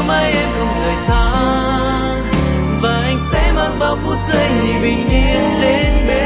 mãi em không rời xa, và anh sẽ mang bao phút giây bình yên đến bên